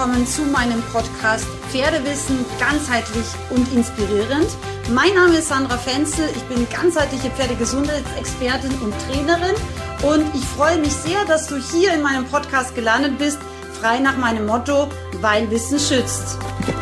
willkommen zu meinem Podcast Pferdewissen ganzheitlich und inspirierend. Mein Name ist Sandra Fenzel, ich bin ganzheitliche Pferdegesundheitsexpertin und Trainerin und ich freue mich sehr, dass du hier in meinem Podcast gelandet bist, frei nach meinem Motto, weil Wissen schützt.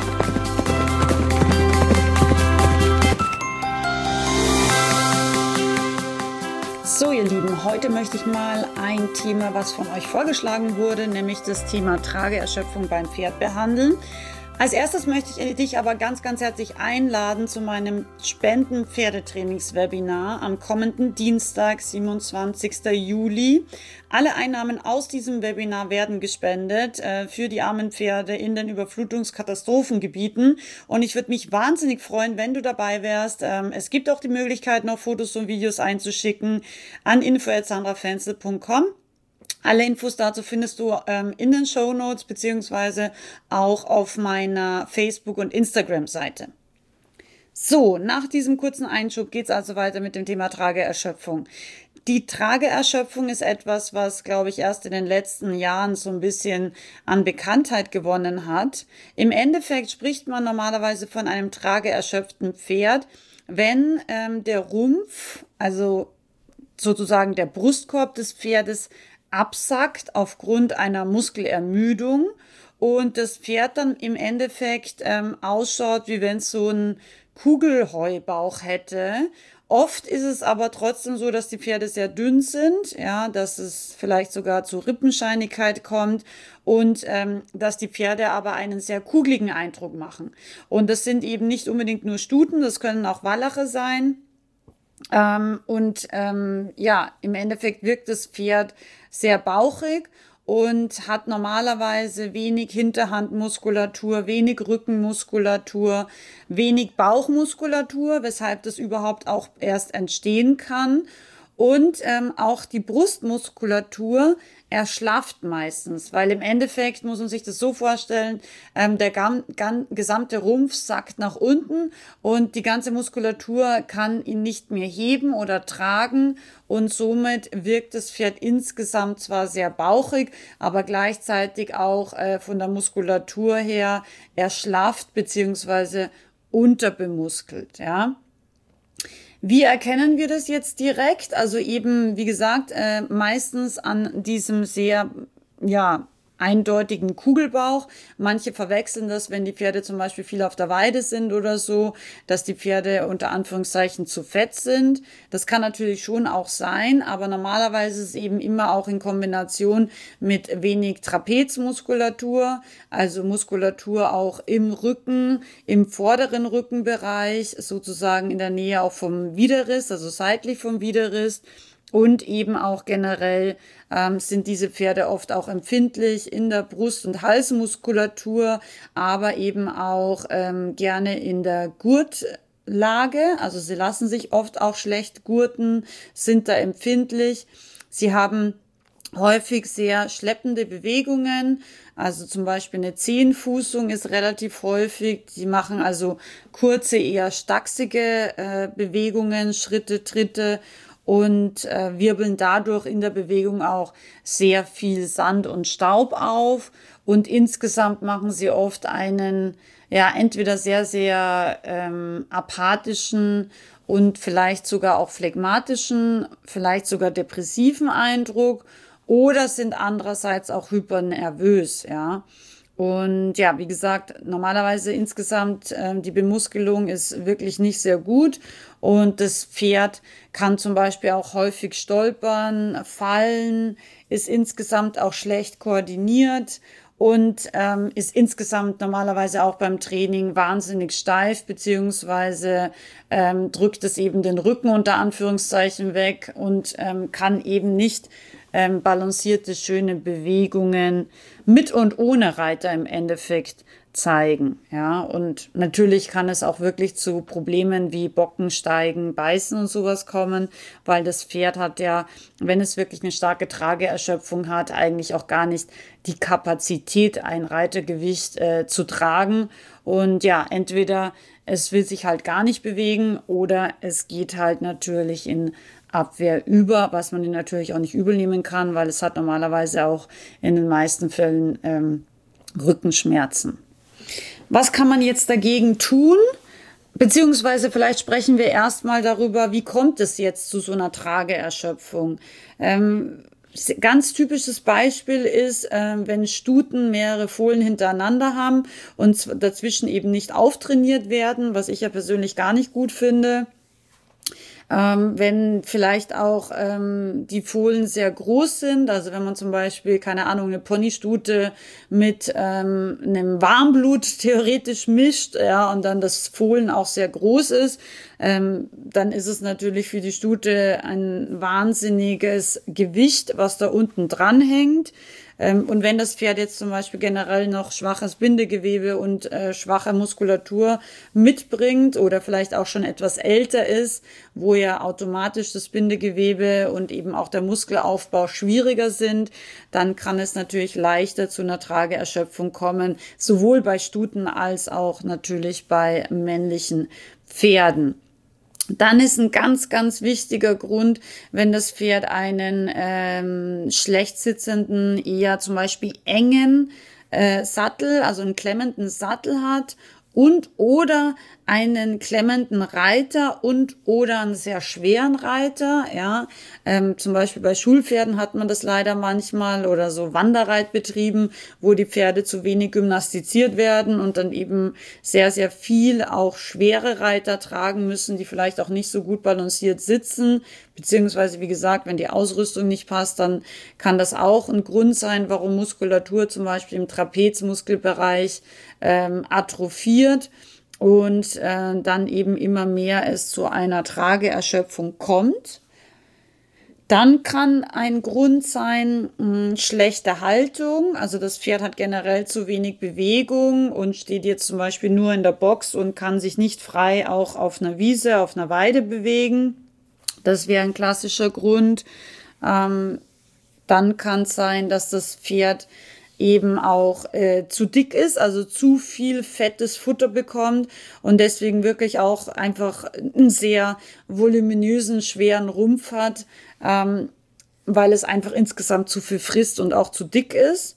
So ihr Lieben, heute möchte ich mal ein Thema, was von euch vorgeschlagen wurde, nämlich das Thema Trageerschöpfung beim Pferd behandeln. Als erstes möchte ich dich aber ganz herzlich einladen zu meinem Spenden-Pferdetrainings-Webinar am kommenden Dienstag, 27. Juli. Alle Einnahmen aus diesem Webinar werden gespendet für die armen Pferde in den Überflutungskatastrophengebieten. Und ich würde mich wahnsinnig freuen, wenn du dabei wärst. Es gibt auch die Möglichkeit, noch Fotos und Videos einzuschicken an info@sandrafenzel.com. Alle Infos dazu findest du in den Shownotes beziehungsweise auch auf meiner Facebook- und Instagram-Seite. So, nach diesem kurzen Einschub geht's also weiter mit dem Thema Trageerschöpfung. Die Trageerschöpfung ist etwas, was, glaube ich, erst in den letzten Jahren so ein bisschen an Bekanntheit gewonnen hat. Im Endeffekt spricht man normalerweise von einem trageerschöpften Pferd, wenn der Rumpf, also sozusagen der Brustkorb des Pferdes, absackt aufgrund einer Muskelermüdung und das Pferd dann im Endeffekt ausschaut, wie wenn es so einen Kugelheubauch hätte. Oft ist es aber trotzdem so, dass die Pferde sehr dünn sind, ja, dass es vielleicht sogar zu Rippenscheinigkeit kommt und dass die Pferde aber einen sehr kugeligen Eindruck machen. Und das sind eben nicht unbedingt nur Stuten, das können auch Wallache sein. Im Endeffekt wirkt das Pferd sehr bauchig und hat normalerweise wenig Hinterhandmuskulatur, wenig Rückenmuskulatur, wenig Bauchmuskulatur, weshalb das überhaupt auch erst entstehen kann. Und auch die Brustmuskulatur erschlafft meistens, weil im Endeffekt muss man sich das so vorstellen, der gesamte Rumpf sackt nach unten und die ganze Muskulatur kann ihn nicht mehr heben oder tragen und somit wirkt das Pferd insgesamt zwar sehr bauchig, aber gleichzeitig auch von der Muskulatur her erschlafft bzw. unterbemuskelt, ja. Wie erkennen wir das jetzt direkt? Also eben, wie gesagt, meistens an diesem sehr, eindeutigen Kugelbauch. Manche verwechseln das, wenn die Pferde zum Beispiel viel auf der Weide sind oder so, dass die Pferde unter Anführungszeichen zu fett sind. Das kann natürlich schon auch sein, aber normalerweise ist es eben immer auch in Kombination mit wenig Trapezmuskulatur, also Muskulatur auch im Rücken, im vorderen Rückenbereich, sozusagen in der Nähe auch vom Widerriss, also seitlich vom Widerriss. Und eben auch generell sind diese Pferde oft auch empfindlich in der Brust- und Halsmuskulatur, aber eben auch gerne in der Gurtlage. Also sie lassen sich oft auch schlecht gurten, sind da empfindlich. Sie haben häufig sehr schleppende Bewegungen, also zum Beispiel eine Zehenfußung ist relativ häufig. Sie machen also kurze, eher stachsige Bewegungen, Schritte, Tritte, und wirbeln dadurch in der Bewegung auch sehr viel Sand und Staub auf und insgesamt machen sie oft einen, entweder sehr apathischen und vielleicht sogar auch phlegmatischen, vielleicht sogar depressiven Eindruck oder sind andererseits auch hypernervös, ja. Und ja, wie gesagt, normalerweise insgesamt die Bemuskelung ist wirklich nicht sehr gut und das Pferd kann zum Beispiel auch häufig stolpern, fallen, ist insgesamt auch schlecht koordiniert und ist insgesamt normalerweise auch beim Training wahnsinnig steif, beziehungsweise drückt es eben den Rücken unter Anführungszeichen weg und kann eben nicht balancierte, schöne Bewegungen mit und ohne Reiter im Endeffekt zeigen, ja. Und natürlich kann es auch wirklich zu Problemen wie Bockensteigen, Beißen und sowas kommen, weil das Pferd hat ja, wenn es wirklich eine starke Trageerschöpfung hat, eigentlich auch gar nicht die Kapazität, ein Reitergewicht zu tragen. Und ja, entweder es will sich halt gar nicht bewegen oder es geht halt natürlich in Abwehr über, was man ihnen natürlich auch nicht übel nehmen kann, weil es hat normalerweise auch in den meisten Fällen Rückenschmerzen. Was kann man jetzt dagegen tun? Beziehungsweise vielleicht sprechen wir erstmal darüber, wie kommt es jetzt zu so einer Trageerschöpfung? Ganz typisches Beispiel ist, wenn Stuten mehrere Fohlen hintereinander haben und dazwischen eben nicht auftrainiert werden, was ich ja persönlich gar nicht gut finde. Wenn vielleicht auch die Fohlen sehr groß sind, also wenn man zum Beispiel, keine Ahnung, eine Ponystute mit einem Warmblut theoretisch mischt, ja, und dann das Fohlen auch sehr groß ist, dann ist es natürlich für die Stute ein wahnsinniges Gewicht, was da unten dran hängt. Und wenn das Pferd jetzt zum Beispiel generell noch schwaches Bindegewebe und schwache Muskulatur mitbringt oder vielleicht auch schon etwas älter ist, wo ja automatisch das Bindegewebe und eben auch der Muskelaufbau schwieriger sind, dann kann es natürlich leichter zu einer Trageerschöpfung kommen, sowohl bei Stuten als auch natürlich bei männlichen Pferden. Dann ist ein ganz, ganz wichtiger Grund, wenn das Pferd einen schlecht sitzenden, eher zum Beispiel engen Sattel, also einen klemmenden Sattel hat und oder einen klemmenden Reiter und oder einen sehr schweren Reiter, ja, zum Beispiel bei Schulpferden hat man das leider manchmal oder so Wanderreitbetrieben, wo die Pferde zu wenig gymnastiziert werden und dann eben sehr, sehr viel auch schwere Reiter tragen müssen, die vielleicht auch nicht so gut balanciert sitzen, beziehungsweise wie gesagt, wenn die Ausrüstung nicht passt, dann kann das auch ein Grund sein, warum Muskulatur zum Beispiel im Trapezmuskelbereich atrophiert. Und dann eben immer mehr es zu einer Trageerschöpfung kommt. Dann kann ein Grund sein, schlechte Haltung. Also das Pferd hat generell zu wenig Bewegung und steht jetzt zum Beispiel nur in der Box und kann sich nicht frei auch auf einer Wiese, auf einer Weide bewegen. Das wäre ein klassischer Grund. Dann kann es sein, dass das Pferd eben auch zu dick ist, also zu viel fettes Futter bekommt und deswegen wirklich auch einfach einen sehr voluminösen, schweren Rumpf hat, weil es einfach insgesamt zu viel frisst und auch zu dick ist.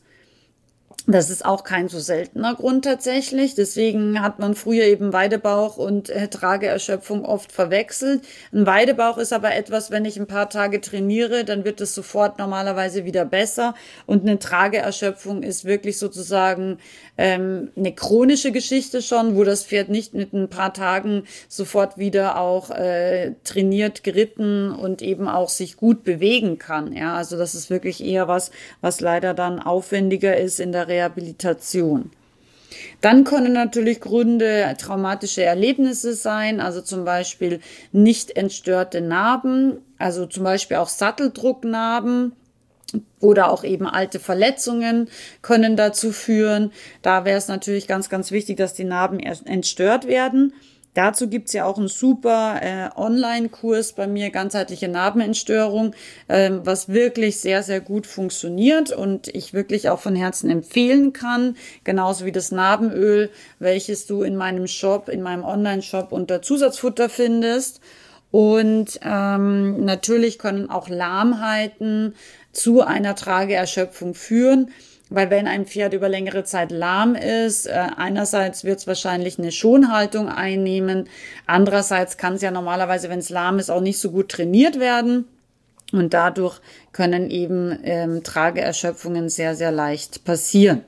Das ist auch kein so seltener Grund tatsächlich. Deswegen hat man früher eben Weidebauch und Trageerschöpfung oft verwechselt. Ein Weidebauch ist aber etwas, wenn ich ein paar Tage trainiere, dann wird es sofort normalerweise wieder besser. Und eine Trageerschöpfung ist wirklich sozusagen eine chronische Geschichte schon, wo das Pferd nicht mit ein paar Tagen sofort wieder auch trainiert, geritten und eben auch sich gut bewegen kann. Ja, also das ist wirklich eher was leider dann aufwendiger ist in der Rehabilitation. Dann können natürlich Gründe traumatische Erlebnisse sein, also zum Beispiel nicht entstörte Narben, also zum Beispiel auch Satteldrucknarben oder auch eben alte Verletzungen können dazu führen. Da wäre es natürlich ganz, ganz wichtig, dass die Narben entstört werden. Dazu gibt's ja auch einen super Online-Kurs bei mir, ganzheitliche Narbenentstörung, was wirklich sehr, sehr gut funktioniert und ich wirklich auch von Herzen empfehlen kann. Genauso wie das Narbenöl, welches du in meinem Shop, in meinem Online-Shop unter Zusatzfutter findest. Und natürlich können auch Lahmheiten zu einer Trageerschöpfung führen. Weil wenn ein Pferd über längere Zeit lahm ist, einerseits wird es wahrscheinlich eine Schonhaltung einnehmen, andererseits kann es ja normalerweise, wenn es lahm ist, auch nicht so gut trainiert werden und dadurch können eben Trageerschöpfungen sehr, sehr leicht passieren.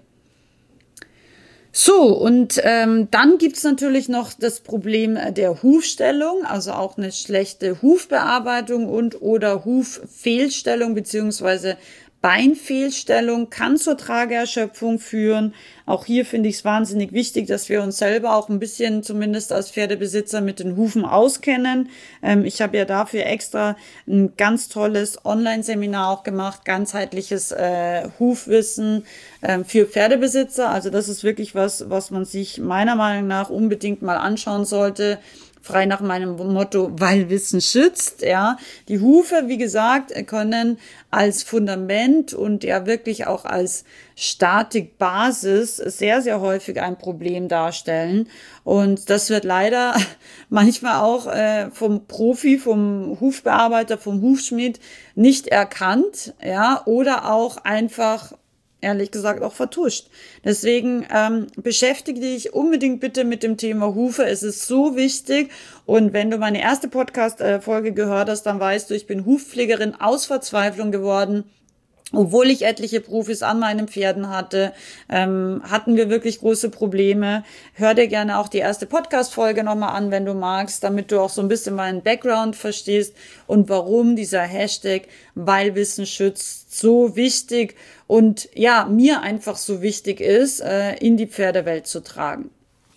So, und dann gibt's natürlich noch das Problem der Hufstellung, also auch eine schlechte Hufbearbeitung und oder Huffehlstellung beziehungsweise Beinfehlstellung kann zur Trageerschöpfung führen. Auch hier finde ich es wahnsinnig wichtig, dass wir uns selber auch ein bisschen, zumindest als Pferdebesitzer, mit den Hufen auskennen. Ich habe ja dafür extra ein ganz tolles Online-Seminar auch gemacht, ganzheitliches Hufwissen für Pferdebesitzer. Also das ist wirklich was man sich meiner Meinung nach unbedingt mal anschauen sollte. Frei nach meinem Motto, weil Wissen schützt, ja. Die Hufe, wie gesagt, können als Fundament und ja wirklich auch als Statikbasis sehr, sehr häufig ein Problem darstellen. Und das wird leider manchmal auch vom Profi, vom Hufbearbeiter, vom Hufschmied nicht erkannt, ja, oder auch einfach ehrlich gesagt auch vertuscht. Deswegen beschäftige dich unbedingt bitte mit dem Thema Hufe. Es ist so wichtig. Und wenn du meine erste Podcast-Folge gehört hast, dann weißt du, ich bin Hufpflegerin aus Verzweiflung geworden. Obwohl ich etliche Profis an meinen Pferden hatte, hatten wir wirklich große Probleme. Hör dir gerne auch die erste Podcast-Folge nochmal an, wenn du magst, damit du auch so ein bisschen meinen Background verstehst und warum dieser Hashtag Weil Wissen schützt so wichtig und ja, mir einfach so wichtig ist, in die Pferdewelt zu tragen.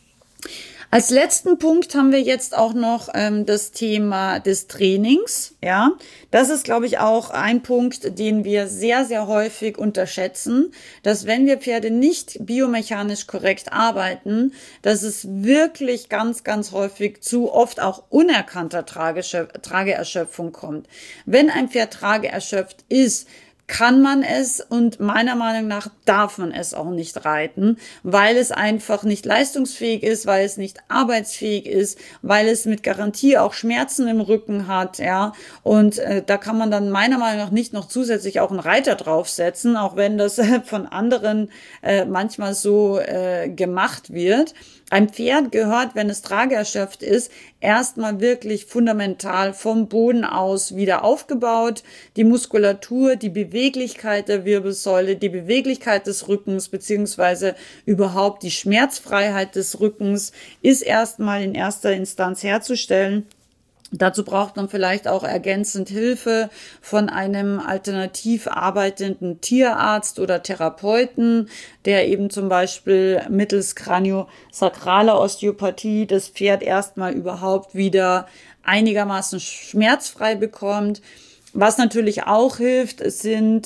Als letzten Punkt haben wir jetzt auch noch das Thema des Trainings. Ja, das ist, glaube ich, auch ein Punkt, den wir sehr, sehr häufig unterschätzen, dass wenn wir Pferde nicht biomechanisch korrekt arbeiten, dass es wirklich ganz, ganz häufig zu oft auch unerkannter Trageerschöpfung kommt. Wenn ein Pferd trageerschöpft ist, kann man es und meiner Meinung nach darf man es auch nicht reiten, weil es einfach nicht leistungsfähig ist, weil es nicht arbeitsfähig ist, weil es mit Garantie auch Schmerzen im Rücken hat, ja. Und da kann man dann meiner Meinung nach nicht noch zusätzlich auch einen Reiter draufsetzen, auch wenn das von anderen manchmal so gemacht wird. Ein Pferd gehört, wenn es trageerschöpft ist, erstmal wirklich fundamental vom Boden aus wieder aufgebaut. Die Muskulatur, die Beweglichkeit der Wirbelsäule, die Beweglichkeit des Rückens beziehungsweise überhaupt die Schmerzfreiheit des Rückens ist erstmal in erster Instanz herzustellen. Dazu braucht man vielleicht auch ergänzend Hilfe von einem alternativ arbeitenden Tierarzt oder Therapeuten, der eben zum Beispiel mittels kraniosakraler Osteopathie das Pferd erstmal überhaupt wieder einigermaßen schmerzfrei bekommt. Was natürlich auch hilft, sind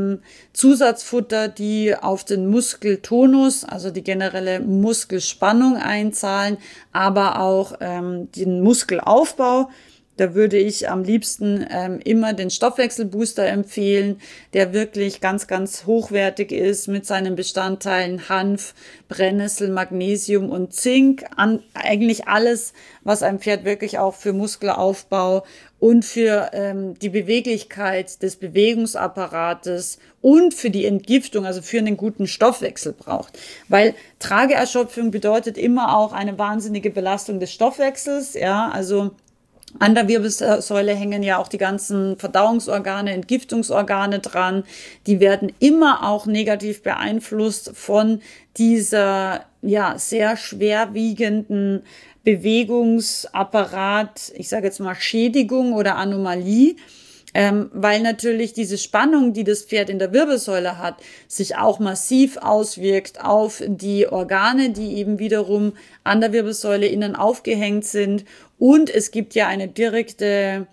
Zusatzfutter, die auf den Muskeltonus, also die generelle Muskelspannung einzahlen, aber auch den Muskelaufbau. Da würde ich am liebsten immer den Stoffwechselbooster empfehlen, der wirklich ganz, ganz hochwertig ist mit seinen Bestandteilen Hanf, Brennnessel, Magnesium und Zink. Eigentlich alles, was ein Pferd wirklich auch für Muskelaufbau und für die Beweglichkeit des Bewegungsapparates und für die Entgiftung, also für einen guten Stoffwechsel braucht. Weil Trageerschöpfung bedeutet immer auch eine wahnsinnige Belastung des Stoffwechsels, ja, also an der Wirbelsäule hängen ja auch die ganzen Verdauungsorgane, Entgiftungsorgane dran. Die werden immer auch negativ beeinflusst von dieser, ja, sehr schwerwiegenden Bewegungsapparat, ich sage jetzt mal Schädigung oder Anomalie. Weil natürlich diese Spannung, die das Pferd in der Wirbelsäule hat, sich auch massiv auswirkt auf die Organe, die eben wiederum an der Wirbelsäule innen aufgehängt sind. Und es gibt ja eine direkte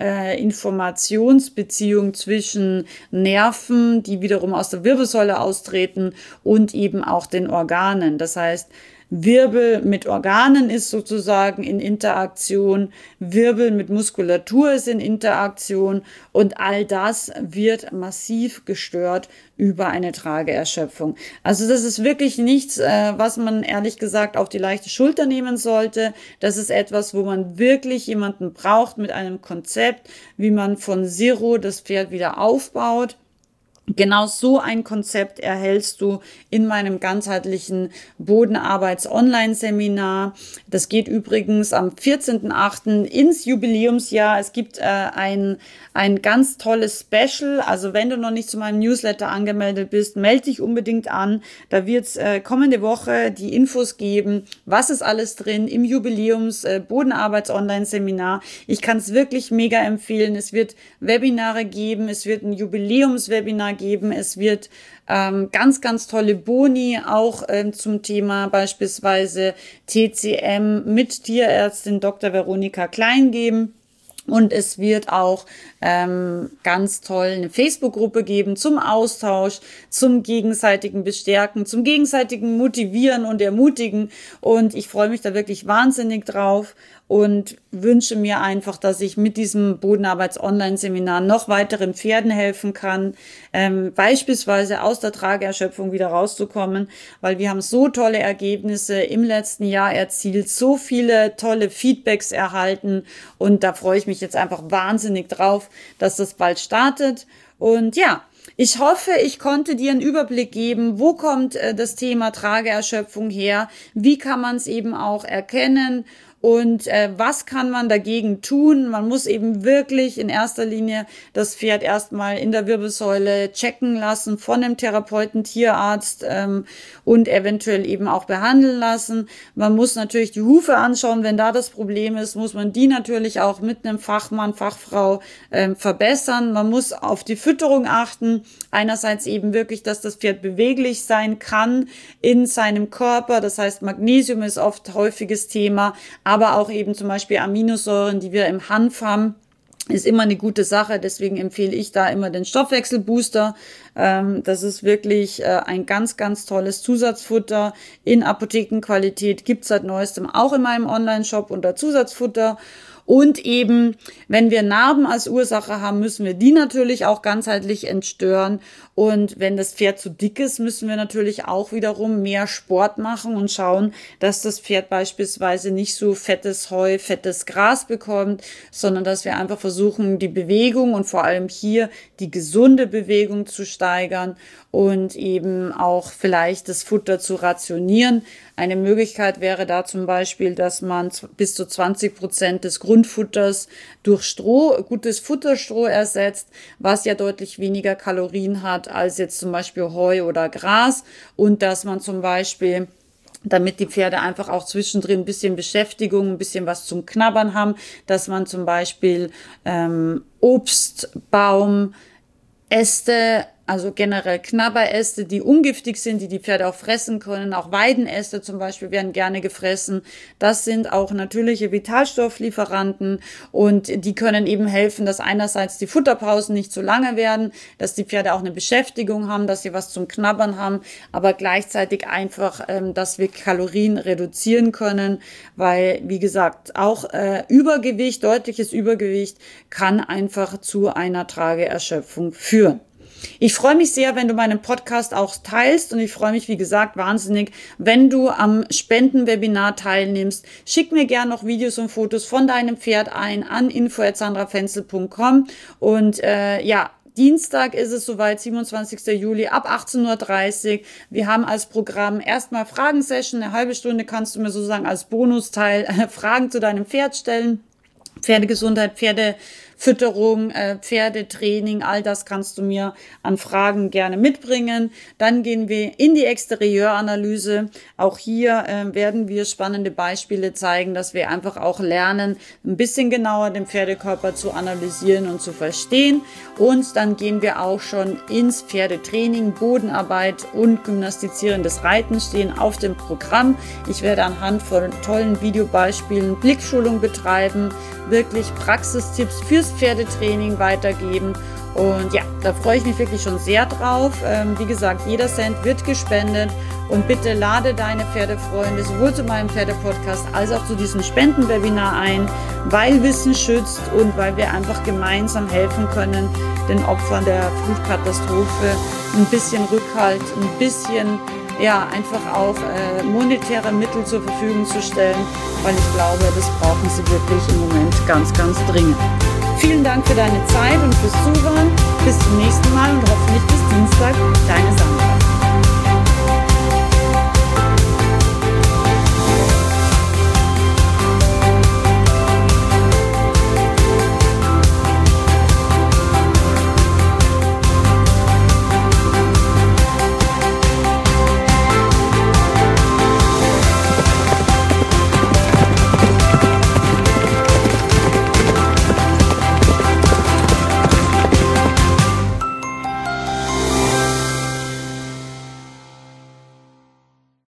Informationsbeziehung zwischen Nerven, die wiederum aus der Wirbelsäule austreten, und eben auch den Organen. Das heißt, Wirbel mit Organen ist sozusagen in Interaktion, Wirbel mit Muskulatur ist in Interaktion und all das wird massiv gestört über eine Trageerschöpfung. Also das ist wirklich nichts, was man ehrlich gesagt auf die leichte Schulter nehmen sollte. Das ist etwas, wo man wirklich jemanden braucht mit einem Konzept, wie man von Zero das Pferd wieder aufbaut. Genau so ein Konzept erhältst du in meinem ganzheitlichen Bodenarbeits-Online-Seminar. Das geht übrigens am 14.08. ins Jubiläumsjahr. Es gibt ein ganz tolles Special. Also wenn du noch nicht zu meinem Newsletter angemeldet bist, melde dich unbedingt an. Da wird es kommende Woche die Infos geben, was ist alles drin im Jubiläums-Bodenarbeits-Online-Seminar. Ich kann es wirklich mega empfehlen. Es wird Webinare geben, es wird ein Jubiläumswebinar geben. Es wird ganz, ganz tolle Boni auch zum Thema beispielsweise TCM mit Tierärztin Dr. Veronika Klein geben. Und es wird auch ganz toll eine Facebook-Gruppe geben zum Austausch, zum gegenseitigen Bestärken, zum gegenseitigen Motivieren und Ermutigen. Und ich freue mich da wirklich wahnsinnig drauf und wünsche mir einfach, dass ich mit diesem Bodenarbeits-Online-Seminar noch weiteren Pferden helfen kann, beispielsweise aus der Trageerschöpfung wieder rauszukommen, weil wir haben so tolle Ergebnisse im letzten Jahr erzielt, so viele tolle Feedbacks erhalten und da freue ich mich jetzt einfach wahnsinnig drauf, dass das bald startet. Und ja, Ich hoffe, ich konnte dir einen Überblick geben, wo kommt das Thema Trageerschöpfung her, wie kann man es eben auch erkennen und was kann man dagegen tun. Man muss eben wirklich in erster Linie das Pferd erstmal in der Wirbelsäule checken lassen von einem Therapeuten, Tierarzt und eventuell eben auch behandeln lassen. Man muss natürlich die Hufe anschauen, wenn da das Problem ist, muss man die natürlich auch mit einem Fachmann, Fachfrau verbessern. Man muss auf die Fütterung achten. Einerseits eben wirklich, dass das Pferd beweglich sein kann in seinem Körper. Das heißt, Magnesium ist oft häufiges Thema, aber auch eben zum Beispiel Aminosäuren, die wir im Hanf haben, ist immer eine gute Sache. Deswegen empfehle ich da immer den Stoffwechselbooster. Das ist wirklich ein ganz, ganz tolles Zusatzfutter in Apothekenqualität. Gibt's seit neuestem auch in meinem Online-Shop unter Zusatzfutter. Und eben, wenn wir Narben als Ursache haben, müssen wir die natürlich auch ganzheitlich entstören. Und wenn das Pferd zu dick ist, müssen wir natürlich auch wiederum mehr Sport machen und schauen, dass das Pferd beispielsweise nicht so fettes Heu, fettes Gras bekommt, sondern dass wir einfach versuchen, die Bewegung und vor allem hier die gesunde Bewegung zu steigern und eben auch vielleicht das Futter zu rationieren. Eine Möglichkeit wäre da zum Beispiel, dass man bis zu 20% des Grundfutters durch Stroh, gutes Futterstroh ersetzt, was ja deutlich weniger Kalorien hat als jetzt zum Beispiel Heu oder Gras, und dass man zum Beispiel, damit die Pferde einfach auch zwischendrin ein bisschen Beschäftigung, ein bisschen was zum Knabbern haben, dass man zum Beispiel Obst, Baum, Äste, also generell Knabberäste, die ungiftig sind, die die Pferde auch fressen können. Auch Weidenäste zum Beispiel werden gerne gefressen. Das sind auch natürliche Vitalstofflieferanten und die können eben helfen, dass einerseits die Futterpausen nicht zu lange werden, dass die Pferde auch eine Beschäftigung haben, dass sie was zum Knabbern haben, aber gleichzeitig einfach, dass wir Kalorien reduzieren können, weil, wie gesagt, auch Übergewicht, deutliches Übergewicht kann einfach zu einer Trageerschöpfung führen. Ich freue mich sehr, wenn du meinen Podcast auch teilst, und ich freue mich, wie gesagt, wahnsinnig, wenn du am Spendenwebinar teilnimmst. Schick mir gerne noch Videos und Fotos von deinem Pferd ein an info@sandrafenzel.com und Dienstag ist es soweit, 27. Juli ab 18:30 Uhr. Wir haben als Programm erstmal Fragensession, eine halbe Stunde kannst du mir sozusagen als Bonusteil Fragen zu deinem Pferd stellen. Pferdegesundheit, Pferdefütterung, Pferdetraining, all das kannst du mir an Fragen gerne mitbringen. Dann gehen wir in die Exterieuranalyse. Auch hier werden wir spannende Beispiele zeigen, dass wir einfach auch lernen, ein bisschen genauer den Pferdekörper zu analysieren und zu verstehen. Und dann gehen wir auch schon ins Pferdetraining, Bodenarbeit und gymnastizierendes Reiten stehen auf dem Programm. Ich werde anhand von tollen Videobeispielen Blickschulung betreiben, wirklich Praxistipps fürs Pferdetraining weitergeben. Und ja, da freue ich mich wirklich schon sehr drauf. Wie gesagt, jeder Cent wird gespendet. Und bitte lade deine Pferdefreunde sowohl zu meinem Pferdepodcast als auch zu diesem Spendenwebinar ein, weil Wissen schützt und weil wir einfach gemeinsam helfen können, den Opfern der Flutkatastrophe ein bisschen Rückhalt, ein bisschen einfach auch monetäre Mittel zur Verfügung zu stellen, weil ich glaube, das brauchen sie wirklich im Moment ganz, ganz dringend. Vielen Dank für deine Zeit und fürs Zuhören. Bis zum nächsten Mal und hoffentlich bis Dienstag. Deine Sandra.